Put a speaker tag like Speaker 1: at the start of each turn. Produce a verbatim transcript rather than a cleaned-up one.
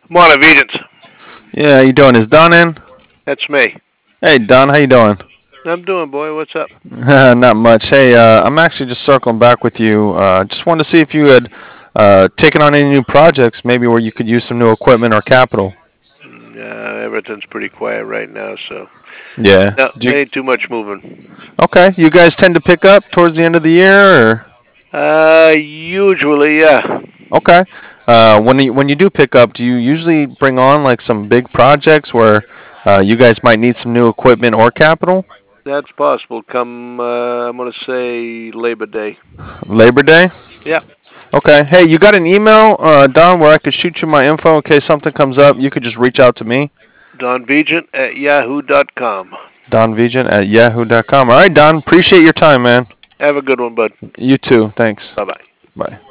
Speaker 1: Morning, Regents.
Speaker 2: Yeah, how you doing? Is Don in?
Speaker 1: That's me.
Speaker 2: Hey, Don, how you doing?
Speaker 1: I'm doing, boy. What's up?
Speaker 2: Not much. Hey, uh, I'm actually just circling back with you. Uh, just wanted to see if you had uh, taken on any new projects, maybe where you could use some new equipment or capital.
Speaker 1: Mm, Uh, everything's pretty quiet right now, so
Speaker 2: Yeah.
Speaker 1: no,
Speaker 2: Do you,
Speaker 1: ain't too much moving.
Speaker 2: okay. You guys tend to pick up towards the end of the year, or
Speaker 1: Uh, usually, yeah.
Speaker 2: okay. Uh, when you when you do pick up, do you usually bring on like some big projects where uh, you guys might need some new equipment or capital?
Speaker 1: That's possible. Come, uh, I'm gonna say Labor Day.
Speaker 2: Labor Day.
Speaker 1: Yeah,
Speaker 2: Okay. Hey, you got an email, uh, Don, where I could shoot you my info in case something comes up? You could just reach out to me,
Speaker 1: Don Vigent at yahoo dot com.
Speaker 2: Don Vigen at yahoo dot com. All right, Don. Appreciate your time, man.
Speaker 1: Have a good one, bud.
Speaker 2: You too. Thanks.
Speaker 1: Bye bye.
Speaker 2: Bye.